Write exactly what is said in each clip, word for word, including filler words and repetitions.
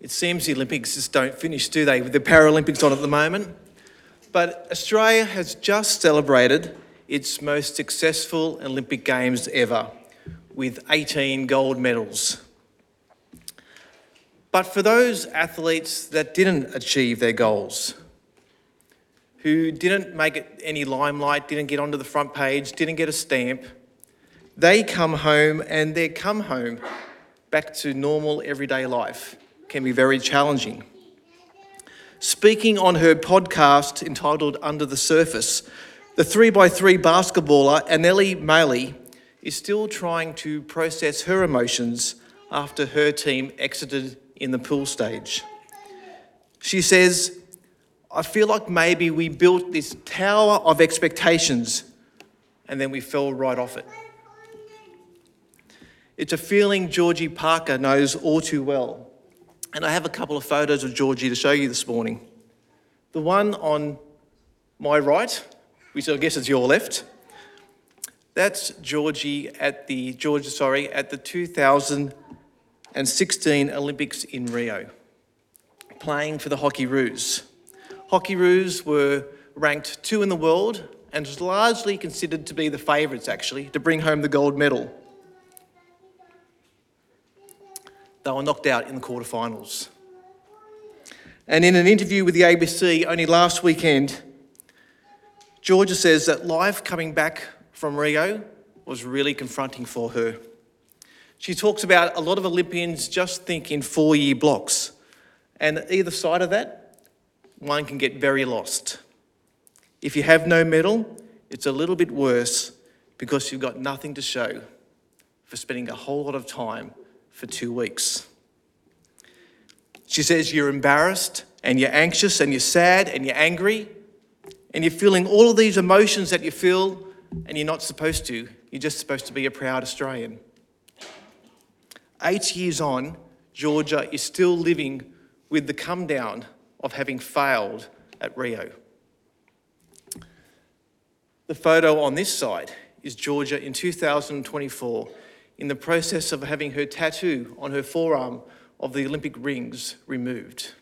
It seems the Olympics just don't finish, do they, with the Paralympics on at the moment? But Australia has just celebrated its most successful Olympic Games ever, with eighteen gold medals. But for those athletes that didn't achieve their goals, who didn't make it any limelight, didn't get onto the front page, didn't get a stamp, they come home, and their come home back to normal everyday life can be very challenging. Speaking on her podcast entitled Under the Surface, the three by three basketballer Anneli Maley is still trying to process her emotions after her team exited in the pool stage. She says, "I feel like maybe we built this tower of expectations and then we fell right off it." It's a feeling Georgie Parker knows all too well. And I have a couple of photos of Georgie to show you this morning. The one on my right, which I guess is your left, that's Georgie at the Georgia, sorry, at the two thousand sixteen Olympics in Rio, playing for the Hockeyroos. Hockeyroos were ranked two in the world and was largely considered to be the favourites, actually, to bring home the gold medal. They were knocked out in the quarterfinals. And in an interview with the A B C only last weekend, Georgia says that life coming back from Rio was really confronting for her. She talks about a lot of Olympians just think in four-year blocks, and either side of that, one can get very lost. If you have no medal, it's a little bit worse because you've got nothing to show for spending a whole lot of time for two weeks. She says you're embarrassed and you're anxious and you're sad and you're angry and you're feeling all of these emotions that you feel and you're not supposed to. You're just supposed to be a proud Australian. Eight years on, Georgia is still living with the come down of having failed at Rio. The photo on this side is Georgia in two thousand twenty-four, in the process of having her tattoo on her forearm of the Olympic rings removed.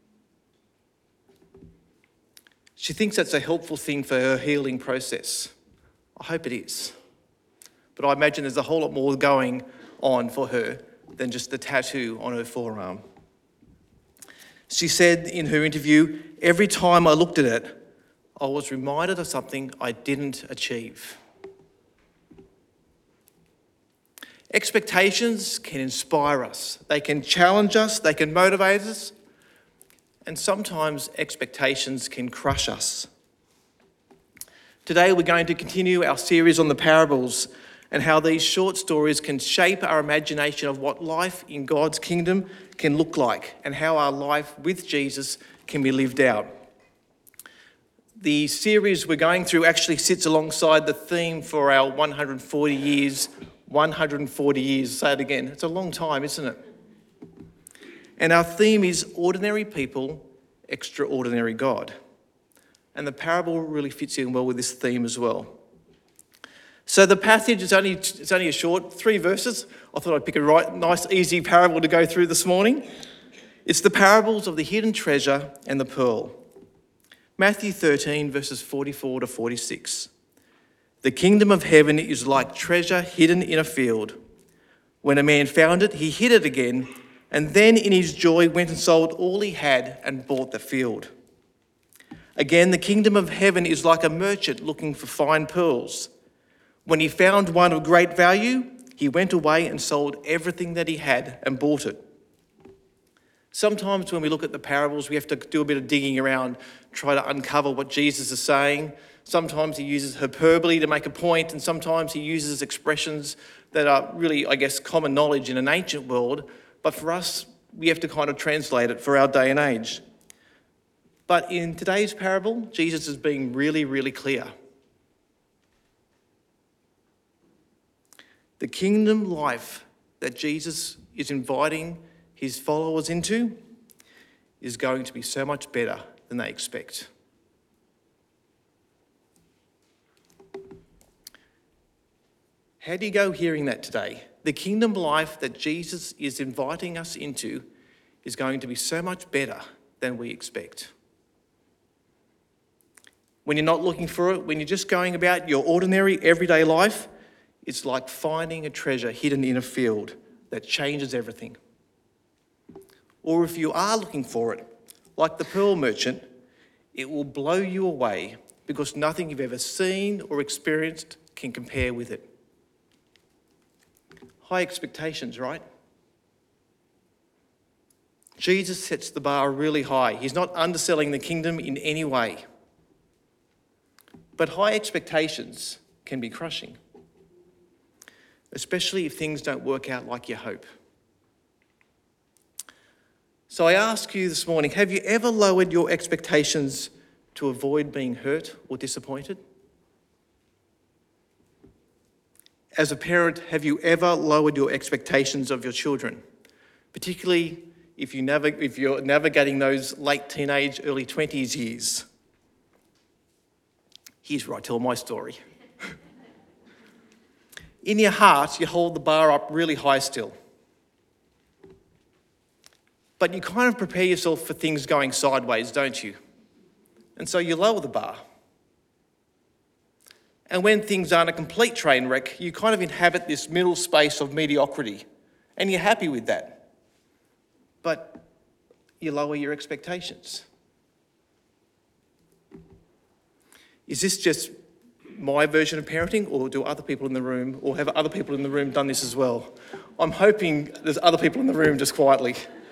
She thinks that's a helpful thing for her healing process. I hope it is. But I imagine there's a whole lot more going on for her than just the tattoo on her forearm. She said in her interview, "Every time I looked at it, I was reminded of something I didn't achieve." Expectations can inspire us. They can challenge us. They can motivate us. And sometimes expectations can crush us. Today we're going to continue our series on the parables and how these short stories can shape our imagination of what life in God's kingdom can look like and how our life with Jesus can be lived out. The series we're going through actually sits alongside the theme for our one hundred forty years, one hundred forty years, say it again. It's a long time, isn't it? And our theme is ordinary people, extraordinary God. And the parable really fits in well with this theme as well. So the passage is only, it's only a short, three verses. I thought I'd pick a right, nice, easy parable to go through this morning. It's the parables of the hidden treasure and the pearl. Matthew thirteen, verses forty-four to forty-six. The kingdom of heaven is like treasure hidden in a field. When a man found it, he hid it again, and then in his joy went and sold all he had and bought the field. Again, the kingdom of heaven is like a merchant looking for fine pearls. When he found one of great value, he went away and sold everything that he had and bought it. Sometimes when we look at the parables, we have to do a bit of digging around, try to uncover what Jesus is saying. Sometimes he uses hyperbole to make a point, and sometimes he uses expressions that are really, I guess, common knowledge in an ancient world. But for us, we have to kind of translate it for our day and age. But in today's parable, Jesus is being really, really clear. The kingdom life that Jesus is inviting his followers into is going to be so much better than they expect. How do you go hearing that today? The kingdom life that Jesus is inviting us into is going to be so much better than we expect. When you're not looking for it, when you're just going about your ordinary, everyday life, it's like finding a treasure hidden in a field that changes everything. Or if you are looking for it, like the pearl merchant, it will blow you away because nothing you've ever seen or experienced can compare with it. High expectations, right? Jesus sets the bar really high. He's not underselling the kingdom in any way. But high expectations can be crushing, especially if things don't work out like you hope. So I ask you this morning, have you ever lowered your expectations to avoid being hurt or disappointed? As a parent, have you ever lowered your expectations of your children, particularly if, you nav- if you're navigating those late teenage, early twenties years? Here's where I tell my story. In your heart, you hold the bar up really high still. But you kind of prepare yourself for things going sideways, don't you? And so you lower the bar. And when things aren't a complete train wreck, you kind of inhabit this middle space of mediocrity. And you're happy with that. But you lower your expectations. Is this just my version of parenting, or do other people in the room, or have other people in the room done this as well? I'm hoping there's other people in the room just quietly.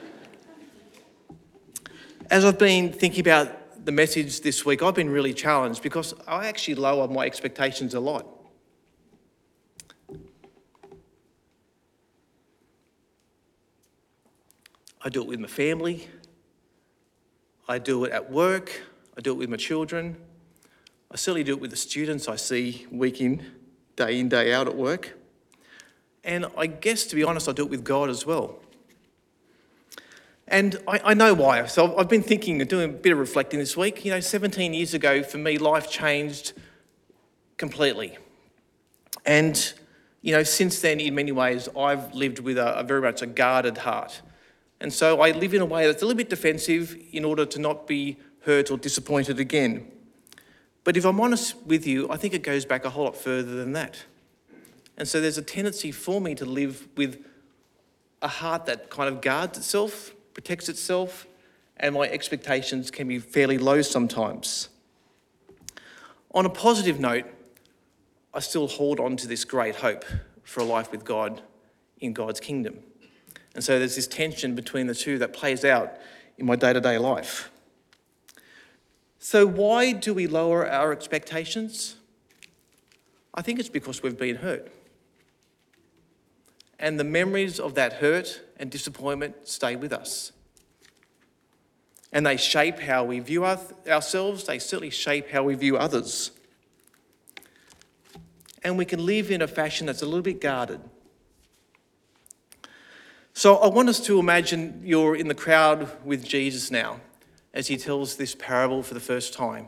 As I've been thinking about the message this week, I've been really challenged because I actually lower my expectations a lot. I do it with my family. I do it at work. I do it with my children. I certainly do it with the students I see week in, day in, day out at work. And I guess, to be honest, I do it with God as well. And I, I know why. So I've been thinking and doing a bit of reflecting this week. You know, seventeen years ago, for me, life changed completely. And, you know, since then, in many ways, I've lived with a, a very much a guarded heart. And so I live in a way that's a little bit defensive in order to not be hurt or disappointed again. But if I'm honest with you, I think it goes back a whole lot further than that. And so there's a tendency for me to live with a heart that kind of guards itself, protects itself, and my expectations can be fairly low sometimes. On a positive note, I still hold on to this great hope for a life with God in God's kingdom. And so there's this tension between the two that plays out in my day-to-day life. So why do we lower our expectations? I think it's because we've been hurt. And the memories of that hurt and disappointment stay with us. And they shape how we view our, ourselves. They certainly shape how we view others. And we can live in a fashion that's a little bit guarded. So I want us to imagine you're in the crowd with Jesus now, as he tells this parable for the first time.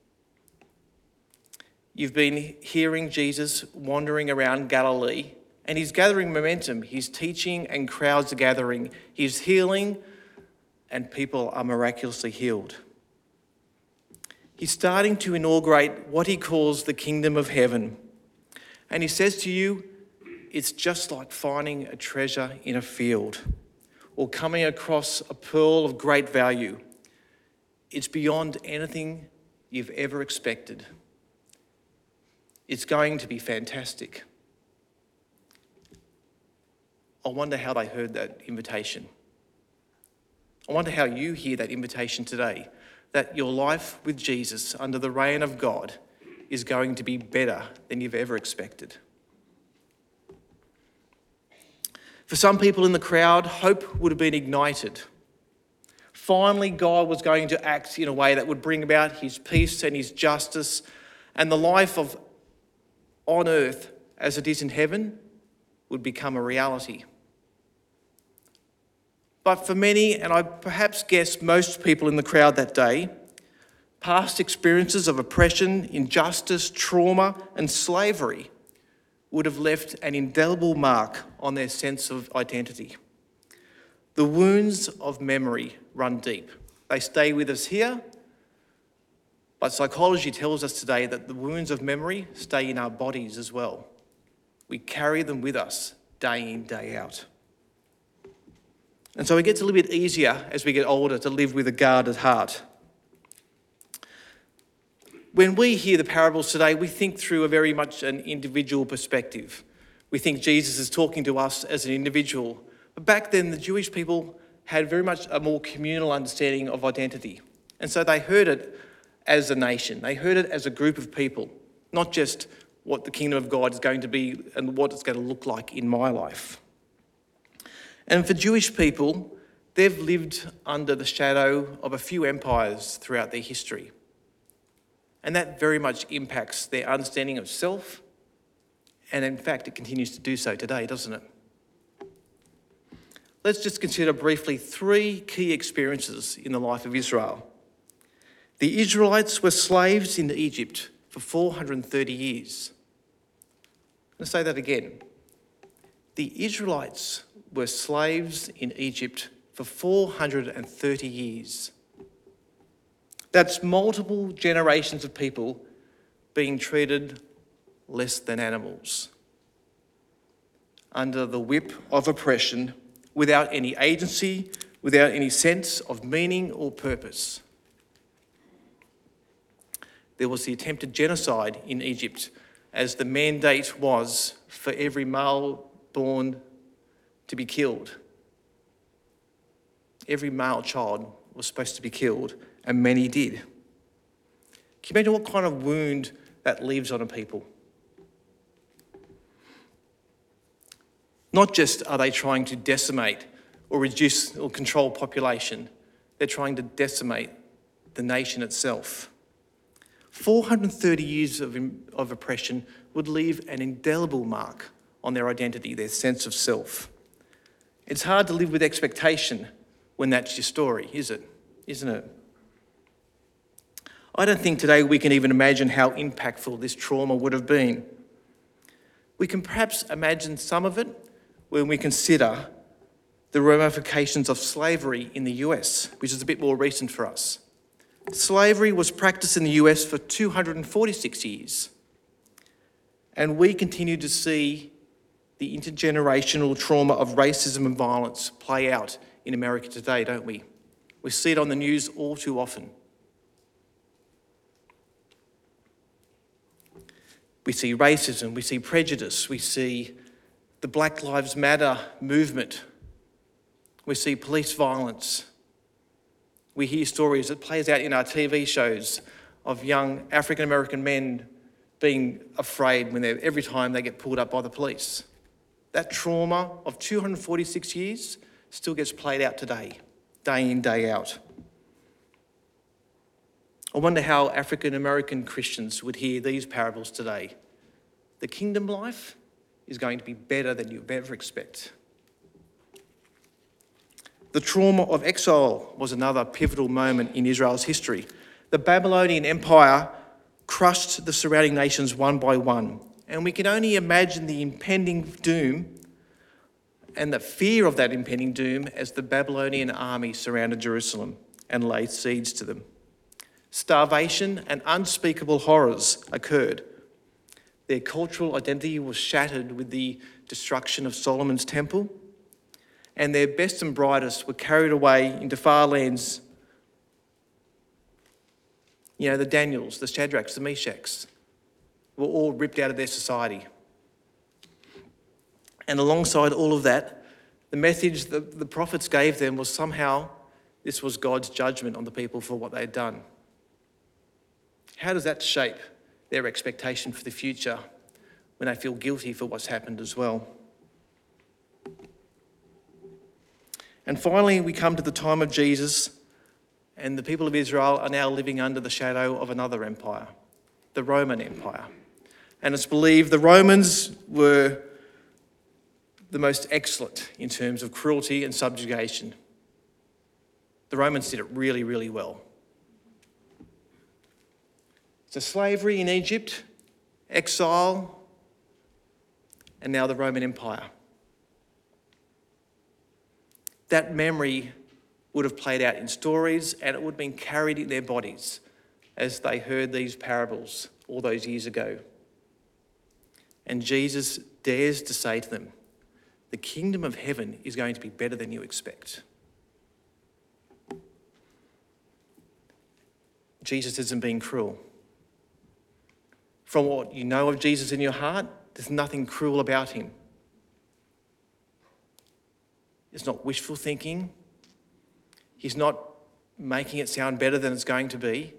You've been hearing Jesus wandering around Galilee, and he's gathering momentum. He's teaching and crowds are gathering. He's healing, and people are miraculously healed. He's starting to inaugurate what he calls the kingdom of heaven. And he says to you, it's just like finding a treasure in a field or coming across a pearl of great value. It's beyond anything you've ever expected. It's going to be fantastic. I wonder how they heard that invitation. I wonder how you hear that invitation today, that your life with Jesus under the reign of God is going to be better than you've ever expected. For some people in the crowd, hope would have been ignited. Finally, God was going to act in a way that would bring about his peace and his justice, and the life of on earth as it is in heaven would become a reality. But for many, and I perhaps guess most people in the crowd that day, past experiences of oppression, injustice, trauma, and slavery would have left an indelible mark on their sense of identity. The wounds of memory run deep. They stay with us here, but psychology tells us today that the wounds of memory stay in our bodies as well. We carry them with us day in, day out. And so it gets a little bit easier as we get older to live with a guarded heart. When we hear the parables today, we think through a very much an individual perspective. We think Jesus is talking to us as an individual. But back then, the Jewish people had very much a more communal understanding of identity. And so they heard it as a nation. They heard it as a group of people, not just what the kingdom of God is going to be and what it's going to look like in my life. And for Jewish people, they've lived under the shadow of a few empires throughout their history. And that very much impacts their understanding of self. And in fact, it continues to do so today, doesn't it? Let's just consider briefly three key experiences in the life of Israel. The Israelites were slaves in Egypt for four hundred thirty years. Let's say that again. The Israelites were slaves in Egypt for four hundred thirty years. That's multiple generations of people being treated less than animals, under the whip of oppression, without any agency, without any sense of meaning or purpose. There was the attempted genocide in Egypt, as the mandate was for every male born to be killed. Every male child was supposed to be killed, and many did. Can you imagine what kind of wound that leaves on a people? Not just are they trying to decimate or reduce or control population, they're trying to decimate the nation itself. four hundred thirty years of, of oppression would leave an indelible mark on their identity, their sense of self. It's hard to live with expectation when that's your story, is it? Isn't it? I don't think today we can even imagine how impactful this trauma would have been. We can perhaps imagine some of it when we consider the ramifications of slavery in the U S, which is a bit more recent for us. Slavery was practiced in the U S for two hundred forty-six years, and we continue to see the intergenerational trauma of racism and violence play out in America today, don't we? We see it on the news all too often. We see racism, we see prejudice, we see the Black Lives Matter movement, we see police violence. We hear stories that plays out in our T V shows of young African American men being afraid when they're every time they get pulled up by the police. That trauma of two hundred forty-six years still gets played out today, day in, day out. I wonder how African American Christians would hear these parables today. The kingdom life is going to be better than you'd ever expect. The trauma of exile was another pivotal moment in Israel's history. The Babylonian Empire crushed the surrounding nations one by one, and we can only imagine the impending doom and the fear of that impending doom as the Babylonian army surrounded Jerusalem and laid siege to them. Starvation and unspeakable horrors occurred. Their cultural identity was shattered with the destruction of Solomon's temple, and their best and brightest were carried away into far lands. You know, the Daniels, the Shadrachs, the Meshachs were all ripped out of their society. And alongside all of that, the message that the prophets gave them was somehow this was God's judgment on the people for what they had done. How does that shape their expectation for the future when they feel guilty for what's happened as well? And finally, we come to the time of Jesus, and the people of Israel are now living under the shadow of another empire, the Roman Empire. And it's believed the Romans were the most excellent in terms of cruelty and subjugation. The Romans did it really, really well. So slavery in Egypt, exile, and now the Roman Empire. that memory would have played out in stories, and it would have been carried in their bodies as they heard these parables all those years ago. And Jesus dares to say to them, the kingdom of heaven is going to be better than you expect. Jesus isn't being cruel. From what you know of Jesus in your heart, there's nothing cruel about him. It's not wishful thinking. He's not making it sound better than it's going to be.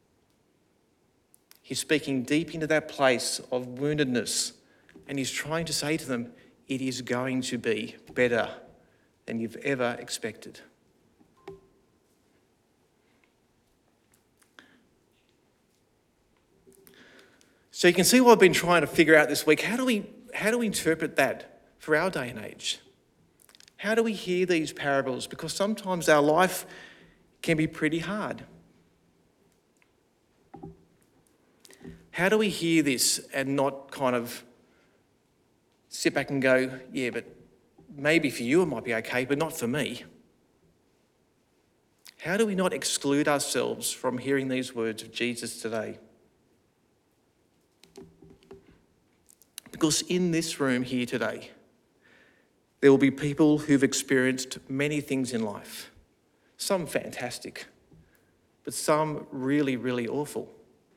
He's speaking deep into that place of woundedness, and he's trying to say to them, it is going to be better than you've ever expected. So you can see what I've been trying to figure out this week. How do we, how do we interpret that for our day and age? How do we hear these parables? Because sometimes our life can be pretty hard. How do we hear this and not kind of sit back and go, yeah, but maybe for you it might be okay, but not for me? How do we not exclude ourselves from hearing these words of Jesus today? Because in this room here today, there will be people who've experienced many things in life. Some fantastic, but some really, really awful.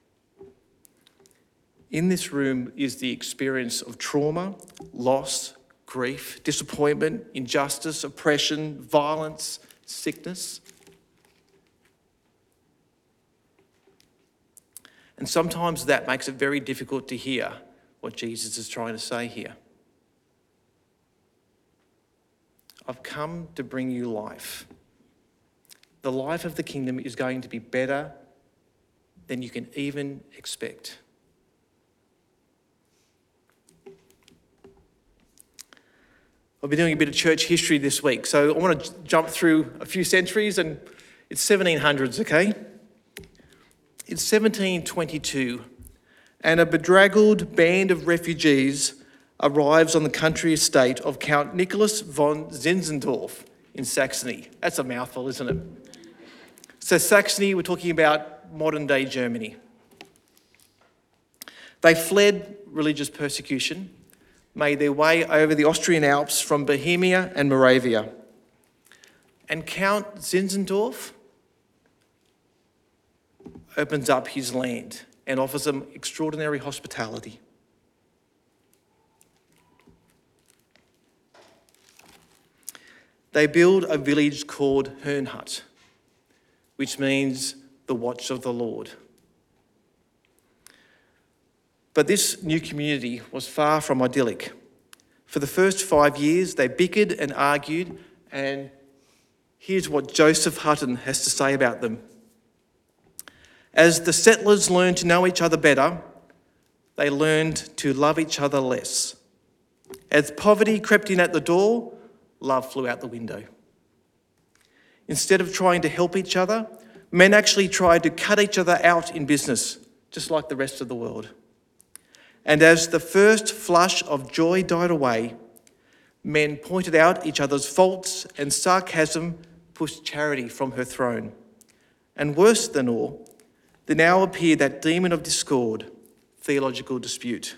In this room is the experience of trauma, loss, grief, disappointment, injustice, oppression, violence, sickness. And sometimes that makes it very difficult to hear what Jesus is trying to say here. I've come to bring you life. The life of the kingdom is going to be better than you can even expect. I've been doing a bit of church history this week, so I want to jump through a few centuries, and it's seventeen hundreds, okay? It's seventeen twenty-two, and a bedraggled band of refugees arrives on the country estate of Count Nicholas von Zinzendorf in Saxony. That's a mouthful, isn't it? So Saxony, we're talking about modern-day Germany. They fled religious persecution, made their way over the Austrian Alps from Bohemia and Moravia. And Count Zinzendorf opens up his land and offers them extraordinary hospitality. They build a village called Herrnhut, which means the watch of the Lord. But this new community was far from idyllic. For the first five years, they bickered and argued, and here's what Joseph Hutton has to say about them. As the settlers learned to know each other better, they learned to love each other less. As poverty crept in at the door, love flew out the window. Instead of trying to help each other, men actually tried to cut each other out in business, just like the rest of the world. And as the first flush of joy died away, men pointed out each other's faults, and sarcasm pushed charity from her throne. And worse than all, there now appeared that demon of discord, theological dispute.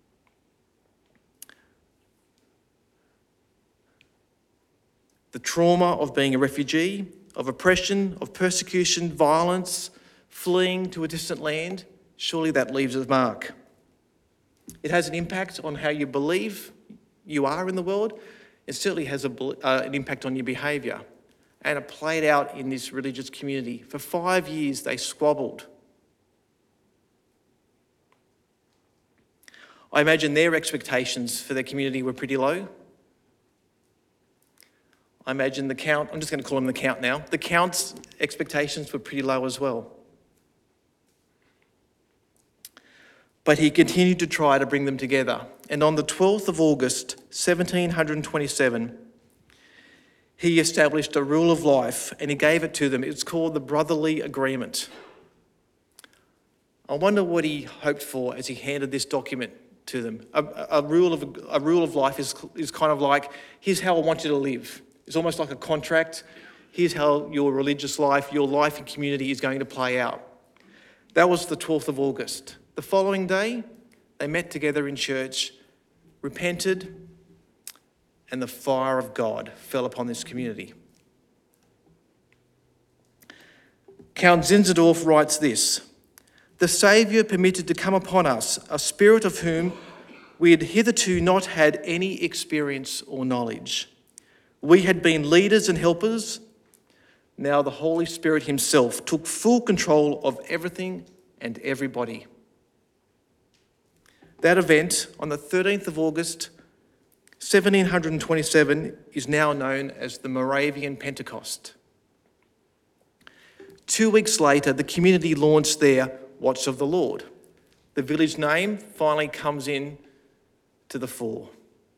The trauma of being a refugee, of oppression, of persecution, violence, fleeing to a distant land, surely that leaves a mark. It has an impact on how you believe you are in the world. It certainly has a, uh, an impact on your behaviour. And it played out in this religious community. For five years, they squabbled. I imagine their expectations for their community were pretty low. I imagine the Count, I'm just going to call him the Count now, the Count's expectations were pretty low as well. But he continued to try to bring them together. And on the twelfth of August, seventeen twenty-seven, he established a rule of life and he gave it to them. It's called the Brotherly Agreement. I wonder what he hoped for as he handed this document to them. A, a, rule, of, a rule of life is, is kind of like, here's how I want you to live. It's almost like a contract. Here's how your religious life, your life in community is going to play out. That was the twelfth of August. The following day, they met together in church, repented, and the fire of God fell upon this community. Count Zinzendorf writes this: "The Saviour permitted to come upon us a spirit of whom we had hitherto not had any experience or knowledge. We had been leaders and helpers. Now the Holy Spirit himself took full control of everything and everybody." That event on the thirteenth of August, seventeen twenty-seven, is now known as the Moravian Pentecost. Two weeks later, the community launched their Watch of the Lord. The village name finally comes in to the fore.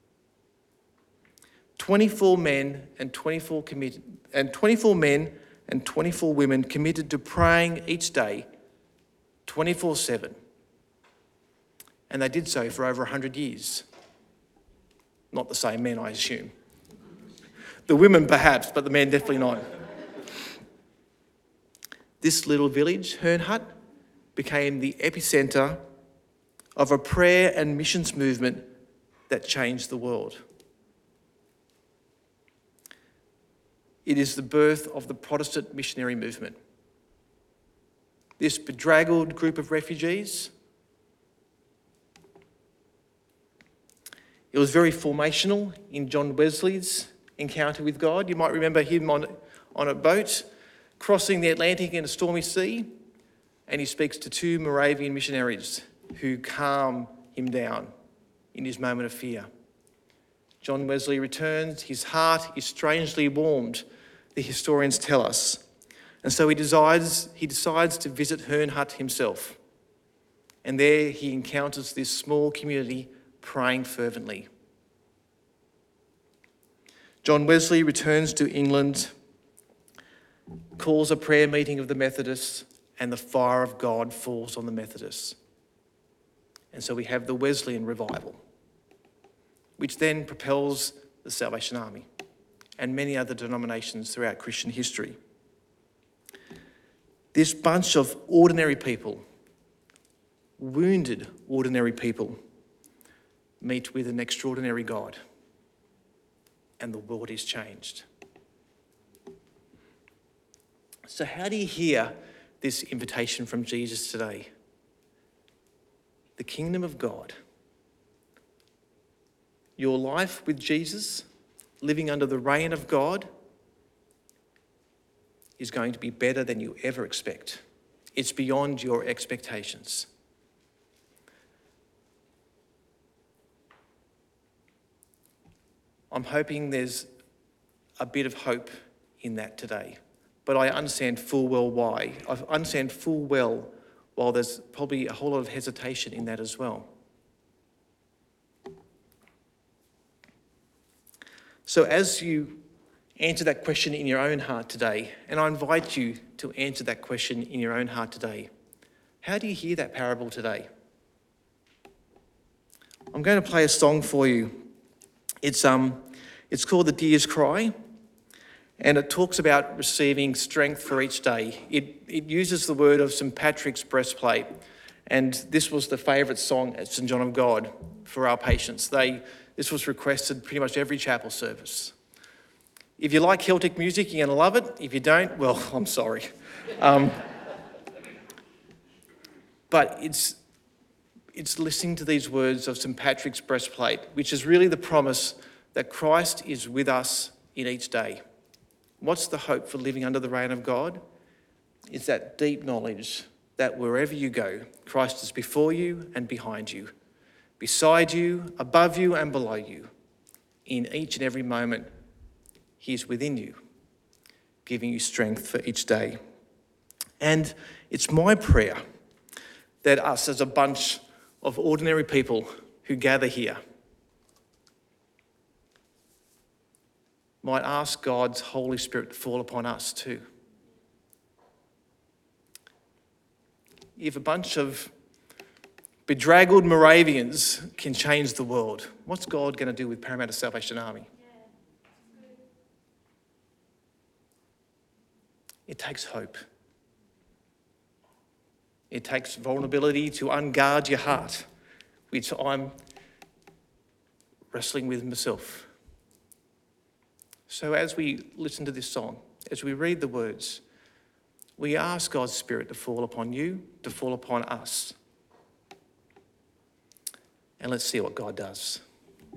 twenty-four men and twenty-four committed, and twenty-four men and twenty-four women committed to praying each day, twenty-four seven. And they did so for over one hundred years. Not the same men, I assume. The women perhaps, but the men definitely not. This little village, Herrnhut, became the epicentre of a prayer and missions movement that changed the world. It is the birth of the Protestant missionary movement. This bedraggled group of refugees, it was very formational in John Wesley's encounter with God. You might remember him on, on a boat, crossing the Atlantic in a stormy sea, and he speaks to two Moravian missionaries who calm him down in his moment of fear. John Wesley returns, his heart is strangely warmed, the historians tell us. And so he decides, he decides to visit Herrnhut himself. And there he encounters this small community praying fervently. John Wesley returns to England, calls a prayer meeting of the Methodists, and the fire of God falls on the Methodists. And so we have the Wesleyan revival, which then propels the Salvation Army and many other denominations throughout Christian history. This bunch of ordinary people, wounded ordinary people, meet with an extraordinary God, and the world is changed. So how do you hear this invitation from Jesus today? The kingdom of God. Your life with Jesus, living under the reign of God, is going to be better than you ever expect. It's beyond your expectations. I'm hoping there's a bit of hope in that today, but I understand full well why. I understand full well while there's probably a whole lot of hesitation in that as well. So as you answer that question in your own heart today, and I invite you to answer that question in your own heart today, how do you hear that parable today? I'm going to play a song for you. It's um, it's called The Deer's Cry, and it talks about receiving strength for each day. It it uses the word of Saint Patrick's breastplate, and this was the favourite song at Saint John of God for our patients. They this was requested pretty much every chapel service. If you like Celtic music, you're going to love it. If you don't, well, I'm sorry. Um, but it's it's listening to these words of Saint Patrick's breastplate, which is really the promise that Christ is with us in each day. What's the hope for living under the reign of God? It's that deep knowledge that wherever you go, Christ is before you and behind you, beside you, above you and below you. In each and every moment, he is within you, giving you strength for each day. And it's my prayer that us as a bunch of ordinary people who gather here might ask God's Holy Spirit to fall upon us too. If a bunch of bedraggled Moravians can change the world, what's God going to do with Parramatta Salvation Army? It takes hope. It takes vulnerability to unguard your heart, which I'm wrestling with myself. So as we listen to this song, as we read the words, we ask God's Spirit to fall upon you, to fall upon us. And let's see what God does.